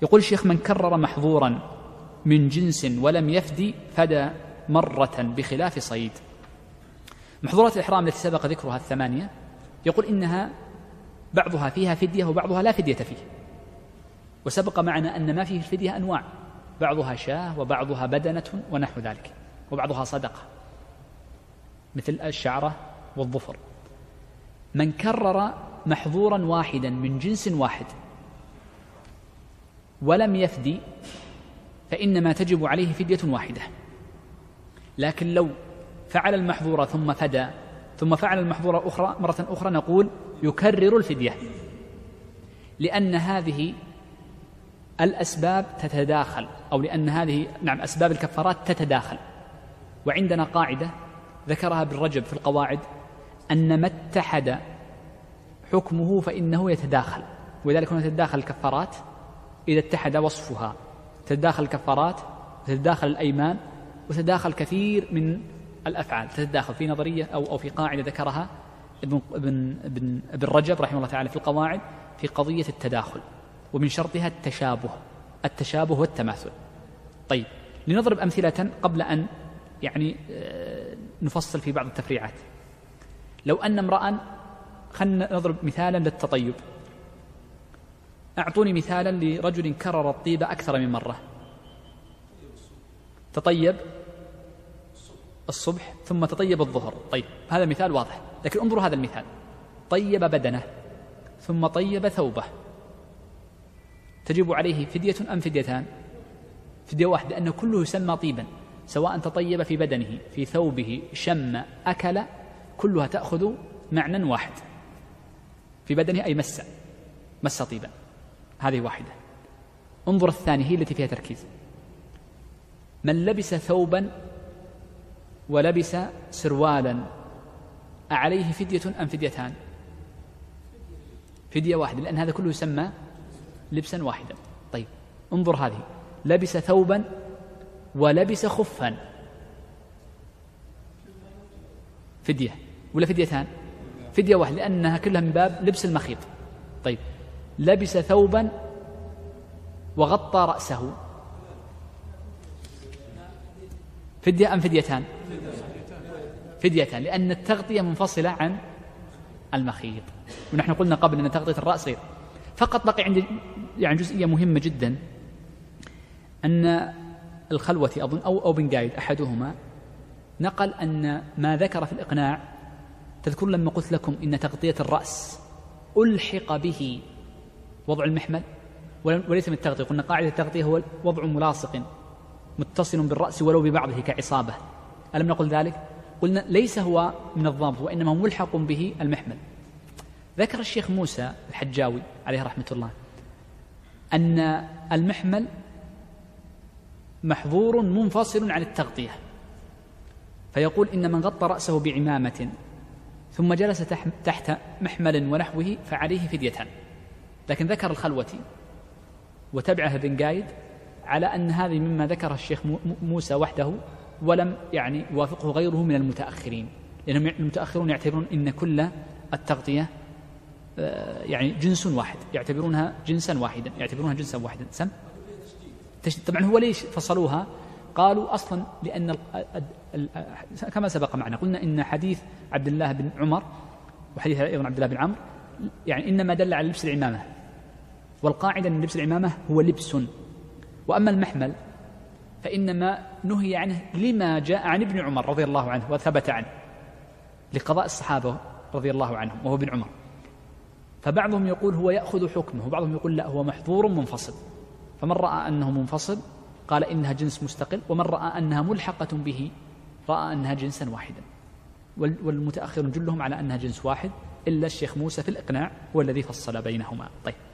يقول الشيخ: من كرر محظورا من جنس ولم يفدي فدى مرة بخلاف صيد. محظورات الإحرام التي سبق ذكرها الثمانية يقول إنها بعضها فيها فدية وبعضها لا فدية فيه، وسبق معنا أن ما فيه الفدية أنواع، بعضها شاة وبعضها بدنة ونحو ذلك، وبعضها صدقة مثل الشعرة والظفر. من كرر محظورا واحدا من جنس واحد ولم يفدي فإنما تجب عليه فدية واحدة، لكن لو فعل المحظور ثم فدى ثم فعل المحظور مرة أخرى نقول يكرر الفدية، لأن هذه الأسباب تتداخل، أو لأن هذه أسباب الكفارات تتداخل. وعندنا قاعدة ذكرها ابن رجب في القواعد أن ما اتحد حكمه فإنه يتداخل، ولذلك هنا تتداخل الكفارات إذا اتحد وصفها، تتداخل الكفارات وتتداخل الأيمان وتتداخل كثير من الأفعال، تتداخل في نظرية أو في قاعدة ذكرها ابن رجب رحمه الله تعالى في القواعد في قضية التداخل، ومن شرطها التشابه والتماثل. طيب، لنضرب أمثلة قبل أن نفصل في بعض التفريعات. لو أن امرأ، خلنا نضرب مثالا للتطيب، أعطوني مثالا لرجل كرر الطيب أكثر من مرة، تطيب الصبح ثم تطيب الظهر. طيب، هذا مثال واضح، لكن انظروا هذا المثال: طيب بدنه ثم طيب ثوبه، تجب عليه فدية أم فديتان؟ فدية واحدة، لأنه كله يسمى طيبا، سواء تطيب في بدنه في ثوبه شم أكل، كلها تأخذ معنى واحد، في بدنه أي مس طيبا، هذه واحدة. انظر الثانية هي التي فيها تركيز: من لبس ثوبا ولبس سروالا أعليه فدية أم فديتان؟ فدية واحدة، لأن هذا كله يسمى لبسا واحدا. طيب، انظر هذه: لبس ثوبا ولبس خفا، فدية ولا فديتان؟ فدية واحدة، لأنها كلها من باب لبس المخيط. طيب، لبس ثوبا وغطى رأسه، فدية أم فديتان؟ فديتان، لأن التغطية منفصلة عن المخيط، ونحن قلنا قبل أن تغطية الرأس غير. فقط بقي عندي جزئية مهمة جدا، أن الخلوة أظن أو بن قايد أحدهما نقل أن ما ذكر في الإقناع، تذكر لما قلت لكم إن تغطية الرأس ألحق به وضع المحمل وليس من التغطية، قلنا قاعدة التغطية هو وضع ملاصق متصل بالرأس ولو ببعضه كعصابة، ألم نقل ذلك؟ قلنا ليس هو من الضابط، وإنما ملحق به المحمل. ذكر الشيخ موسى الحجاوي عليه رحمة الله أن المحمل محظور منفصل عن التغطية، فيقول إن من غطى رأسه بعمامة ثم جلس تحت محمل ونحوه فعليه فديتان، لكن ذكر الخلوة وتبعه بن قايد على أن هذه مما ذكره الشيخ موسى وحده، ولم يوافقه غيره من المتأخرين، لأنهم المتأخرون يعتبرون إن كل التغطية جنس واحد، يعتبرونها جنسا واحدا، يعتبرونها جنسا واحدا. طبعا هو ليش فصلوها؟ قالوا أصلا لأن كما سبق معنا قلنا إن حديث عبد الله بن عمر وحديث أيضا عبد الله بن عمرو إنما دل على لبس العمامة، والقاعدة أن لبس العمامة هو لبس، وأما المحمل فإنما نهي عنه لما جاء عن ابن عمر رضي الله عنه وثبت عنه لقضاء الصحابة رضي الله عنهم وهو ابن عمر. فبعضهم يقول هو يأخذ حكمه، وبعضهم يقول لا، هو محظور منفصل، فمن رأى أنه منفصل قال إنها جنس مستقل، ومن رأى أنها ملحقة به رأى أنها جنسا واحدا، والمتأخرون جلهم على أنها جنس واحد، إلا الشيخ موسى في الإقناع هو الذي فصل بينهما. طيب.